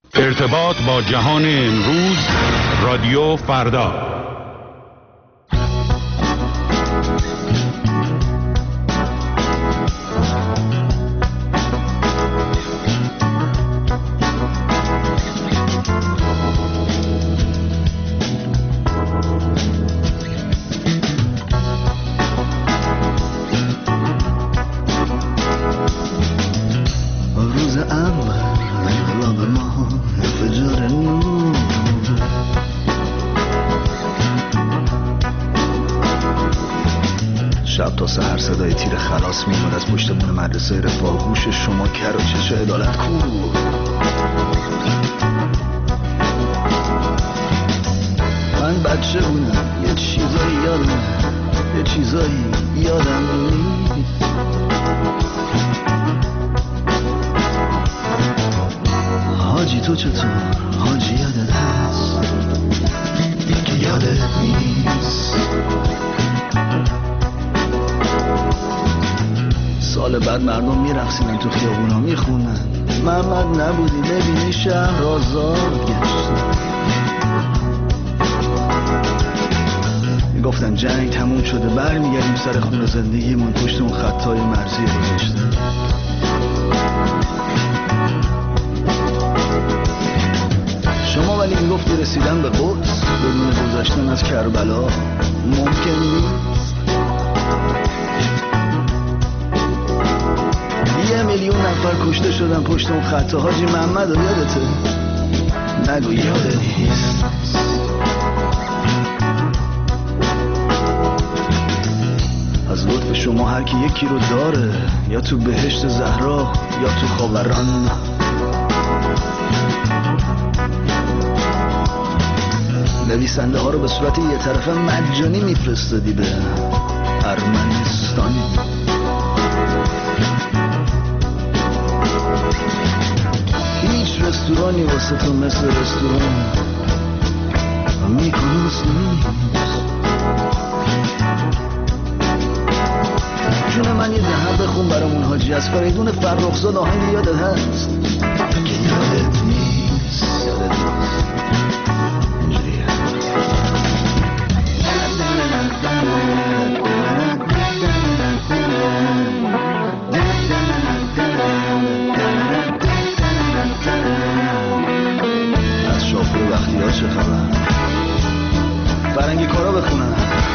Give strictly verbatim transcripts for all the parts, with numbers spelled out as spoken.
ارتباط با جهان امروز، رادیو فردا. شب تا سحر صدای تیر خلاص میاد از پشت بون مدرسه رفاه. گوش شما کر و چش عدالت کو. من بچه بودم یه چیزایی یادم یه چیزایی یادم نیست. حاجی تو چطور؟ حاجی یادت هست که یادت نیست. سال بعد مردم میرقصیدن تو خیابونا میخونن محمد نبودی ببینی شهر آزاد گشت. میگفتن جنگ تموم شده برمیگردیم سر خون زندگیمون پشت اون خطای مرزی گذاشته. شما ولی میگفتی رسیدن به قدس بدون گذشتن از کربلا ممکن نیست. یه میلیون نفر کشته شدن پشت اون خط. حاجی محمد رو یادته؟ نگو یادت نیست. از لطف شما هر کی یکی رو داره، یا تو بهشت زهرا یا تو خاوران. نویسنده ها رو به صورت یه طرفه مجانی میفرستادی به ارمنستان. هیچ رستورانی واسه تو مثل رستوران میکنوس نیست. جون من یه دهن بخون برامون حاجی از فریدون فرخزاد آهنگ یادت هست که یادت نیست. یادت نیست اینجوریه. از شافر وقتی ها چه خبر؟ فرنگی کارا بخونن.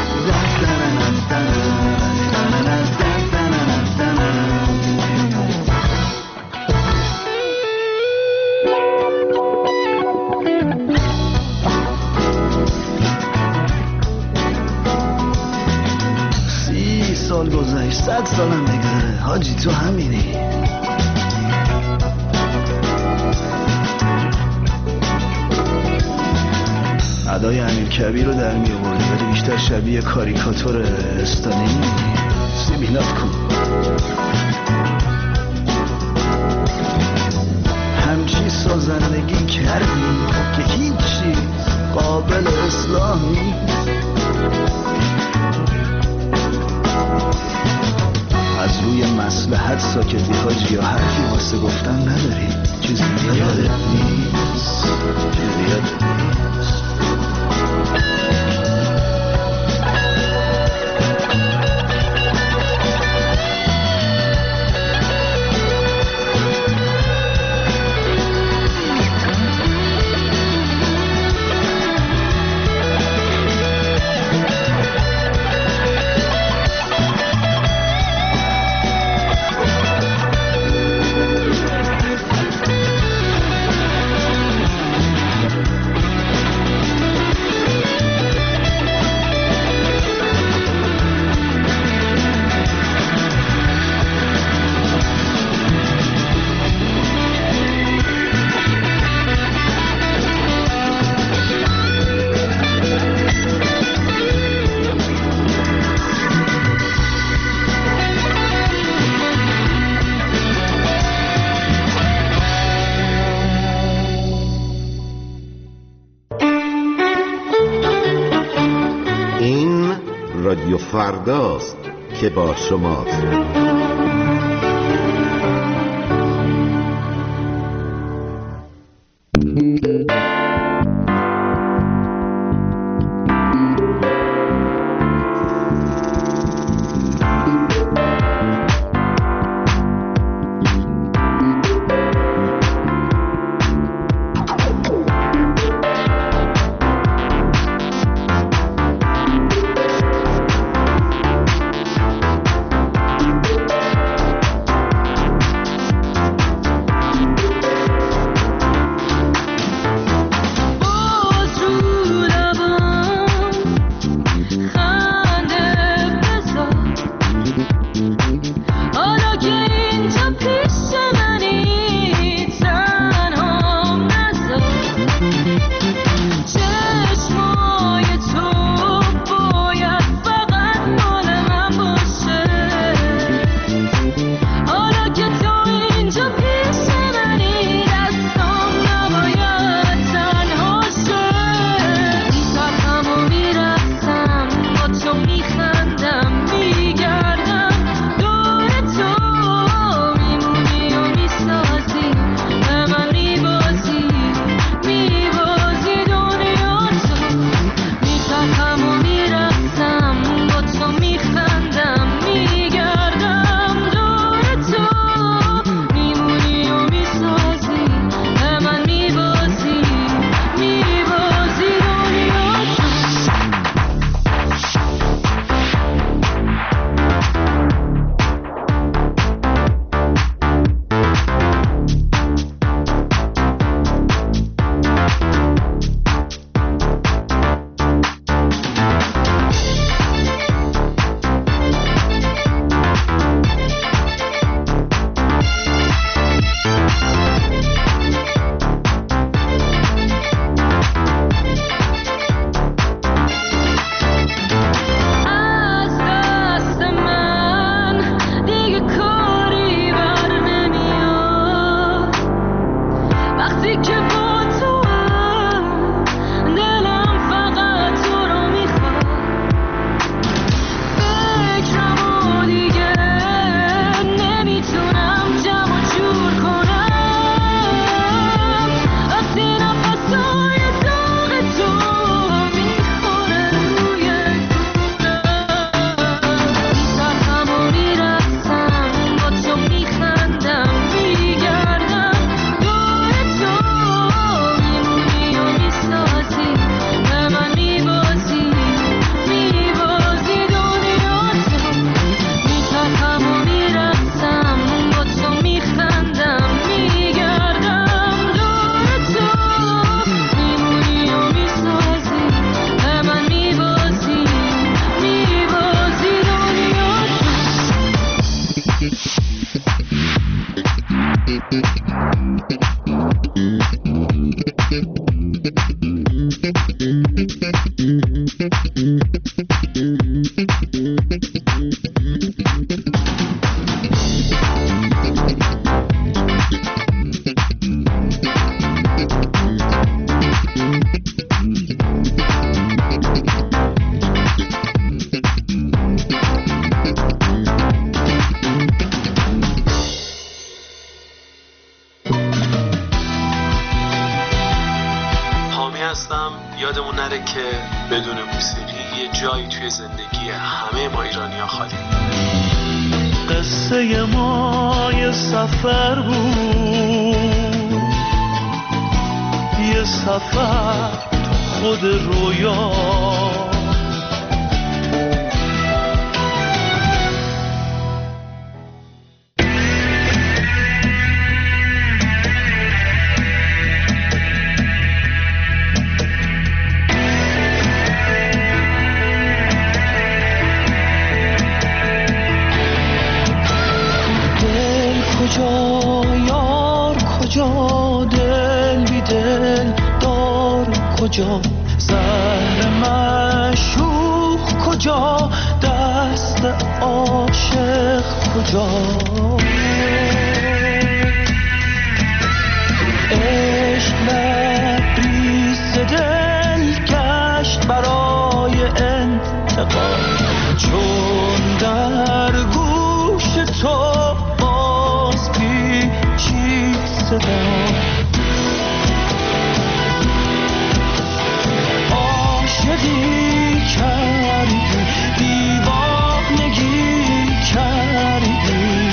سی سال گذشت، صد سالم بگذره حاجی تو همینی. ادای امیر کبیر رو در می آوردی ولی بیشتر شبیه کاریکاتور استالین. سیبیلات کن. همچی سازندگی کردی که هیچ چیز قابل اصلاح نیست. از روی مصلحت ساکتی حاجی یا حرفی واسه گفتن نداری. چیزی یادت نیست. چیزی یادت نیست. رادیو فرداست که با شماست. یادمون نره که بدون موسیقی یه جایی توی زندگی همه ما ایرانی‌ها خالی. قصه ما یه سفر بود، یه سفر تو خود رویا، کجا زهر مشوق کجا، دست عاشق کجا، عشق لبریز دل گشت برای انتقام، چون در گوش تو باز پیچید صدا، عاشقی کردی دیوانگی کردی،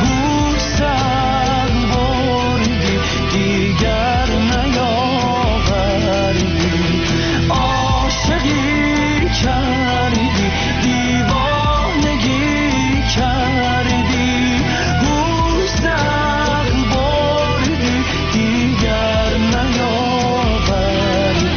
گوسم بردی دیگر نیاوردی، عاشقی کردی دیوانگی کردی، گوسم بردی دیگر نیاوردی.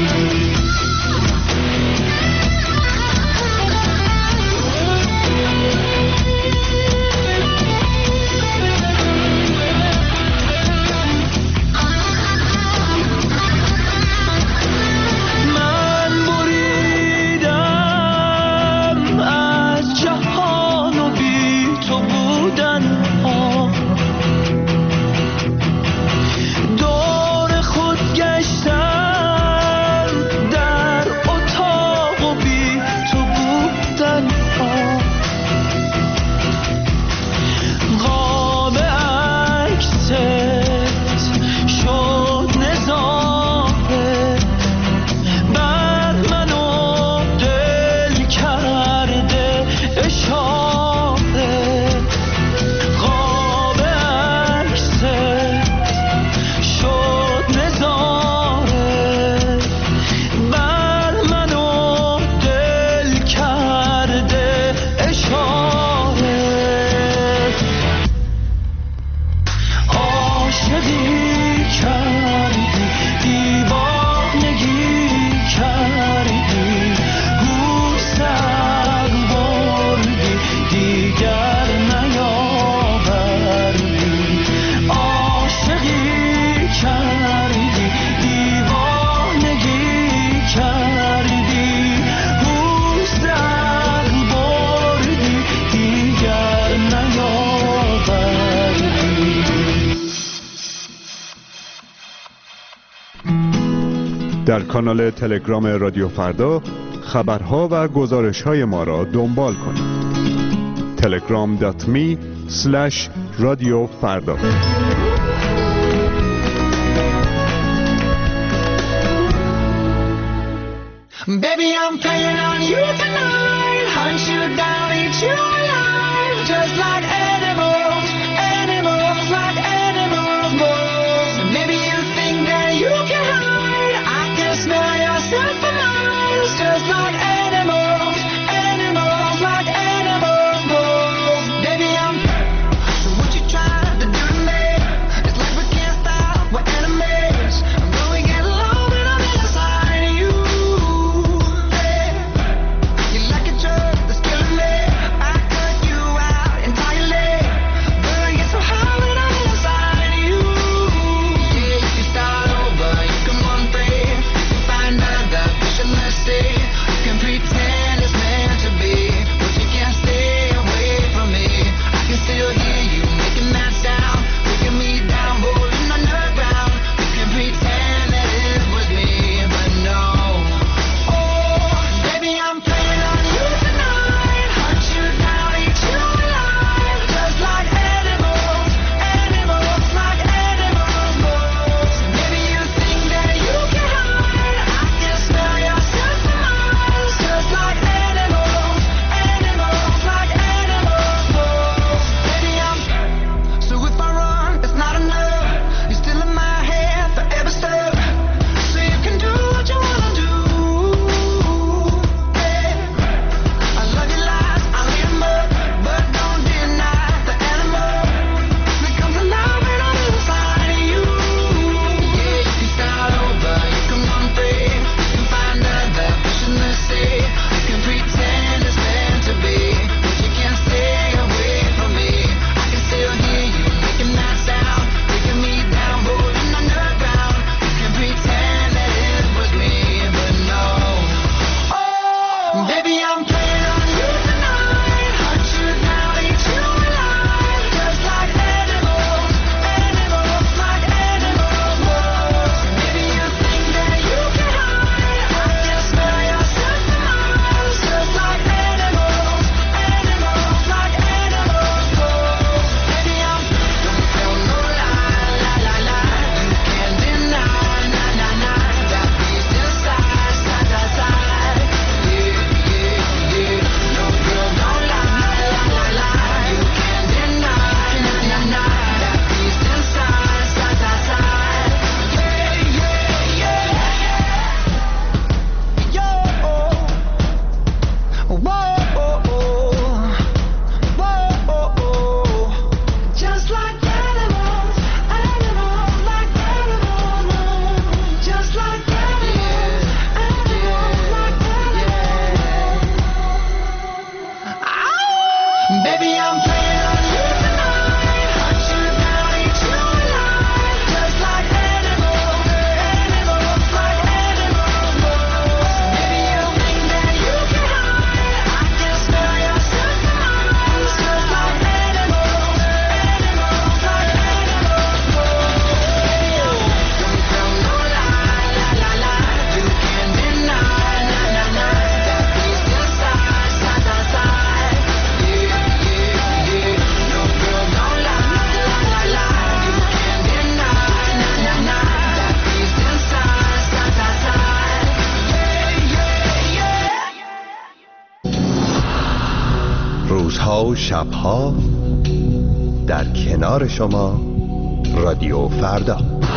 در کانال تلگرام رادیو فردا خبرها و گزارش‌های ما را دنبال کنید. تلگرام دات می اسلش رادیو فردا. Baby, I'm playing on you tonight. Hunt you down, eat you alive. Just like animals, animals, like animals, wolves. Maybe you think that you can hide. I can smell yourself for miles. Just like animals, animals, like animals, wolves. Baby, I'm perfect. So what you trying to do to me? It's like we can't stop, we're enemies. I'm going to get low and I'm inside of you. Like روزها و شبها در کنار شما رادیو فردا.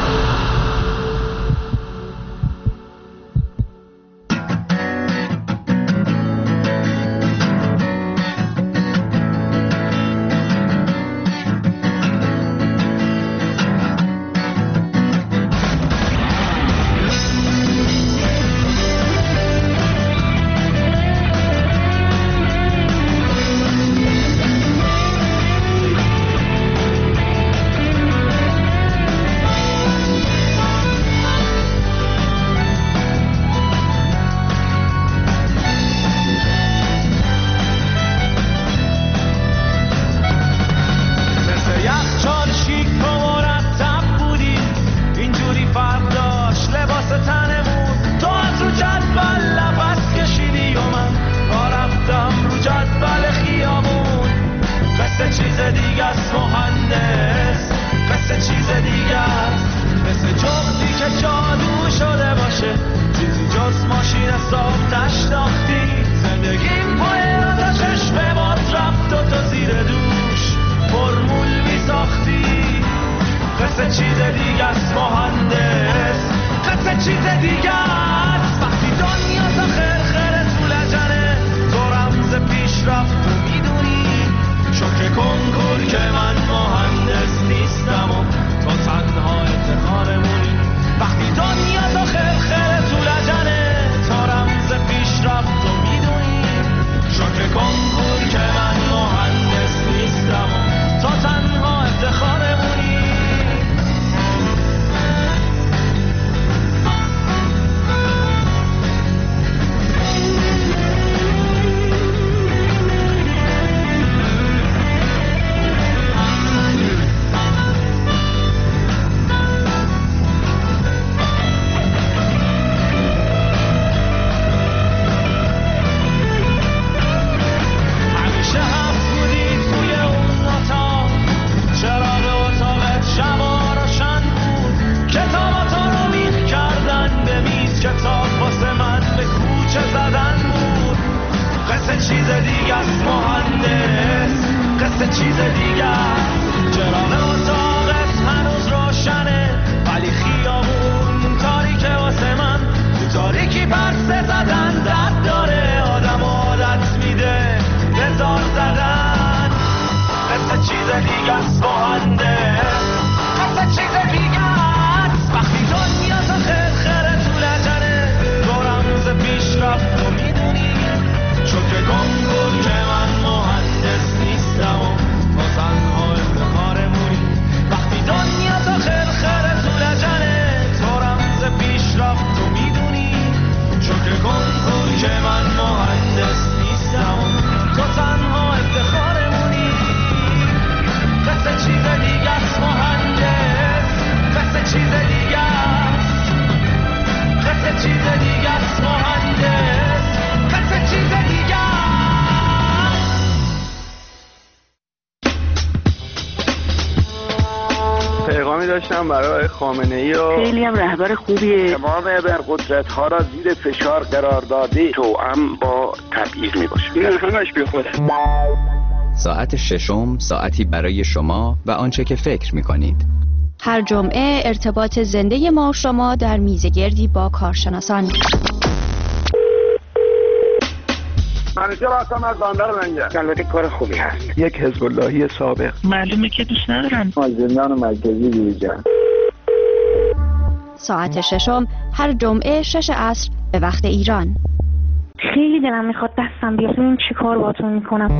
داشتم برای خامنه‌ای و خیلی هم رهبر خوبیه. تمام ابرقدرت‌ها را زیر فشار قرار داده، توأم با تبعیض میباشه. این همش بی خوده. ساعت ششم ساعتی برای شما و آنچه که فکر می‌کنید. هر جمعه ارتباط زنده ما و شما در میزگردی با کارشناسان. منیجر هستم از بندر لنگر. البته کار خوبی هست. یک حزب اللهی سابق. معلومه که دوست ندارن. از زندان مرکزی بیرون. ساعت ششم هر جمعه شش عصر به وقت ایران. خیلی دلم میخواد دستم بیاد ببینم چی کار باهاتون میکنم.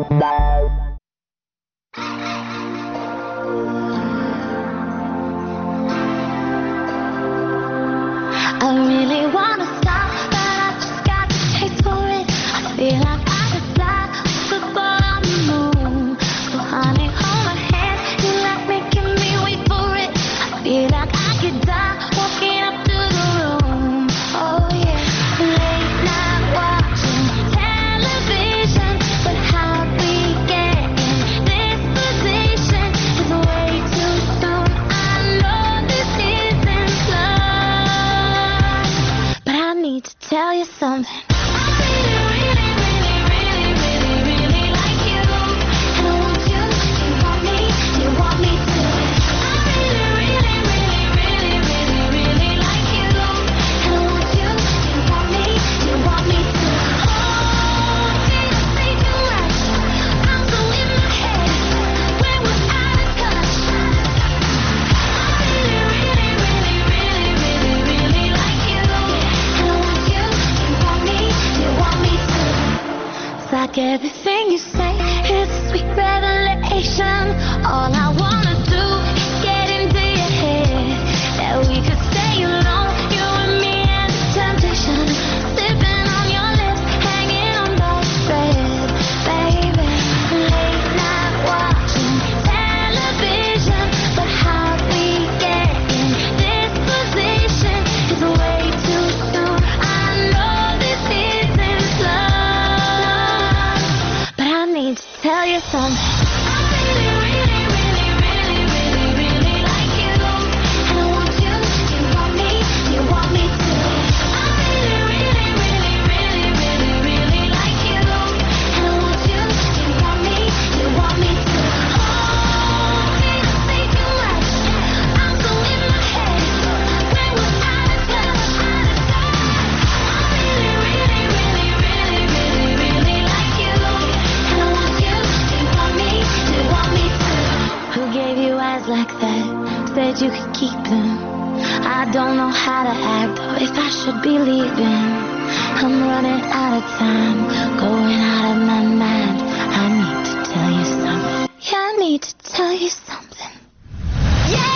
I really wanna stop, but I just got the taste for it. I feel like I could fly, could go on the moon. So honey, hold my hand, you like making me wait for it. I feel like I could die, walking up to the room. Oh yeah, late night watching television, but how we get in this position is way too soon. I know this isn't love, but I need to tell you something. I really, really, really, really, really, really like you. I don't know how to act or if I should be leaving. I'm running out of time, going out of my mind. I need to tell you something. Yeah, I need to tell you something. Yeah!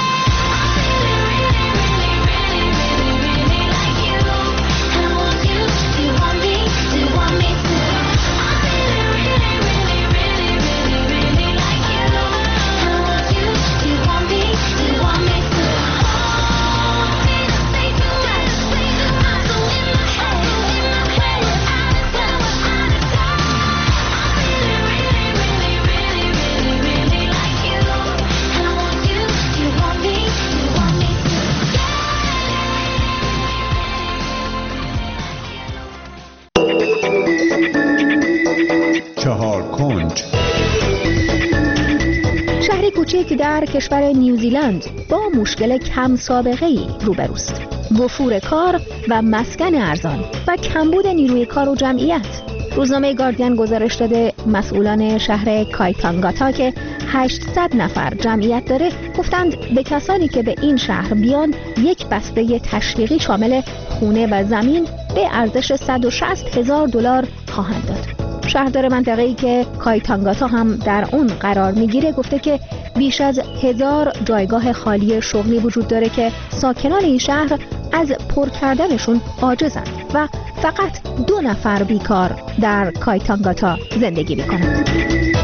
چهار کنج. شهری کوچک در کشور نیوزیلند با مشکل کم سابقه‌ای روبروست: وفور کار و مسکن ارزان و کمبود نیروی کار و جمعیت. روزنامه گاردین گزارش داده مسئولان شهر کایتانگاتا که هشتصد نفر جمعیت داره گفتند به کسانی که به این شهر بیان یک بسته تشویقی شامل خونه و زمین به ارزش صد و شصت هزار دلار خواهند داد. شهردار منطقه‌ای که کایتانگاتا هم در اون قرار میگیره گفته که بیش از هزار جایگاه خالی شغلی وجود داره که ساکنان این شهر از پر کردنشون عاجزند و فقط دو نفر بیکار در کایتانگاتا زندگی میکنند.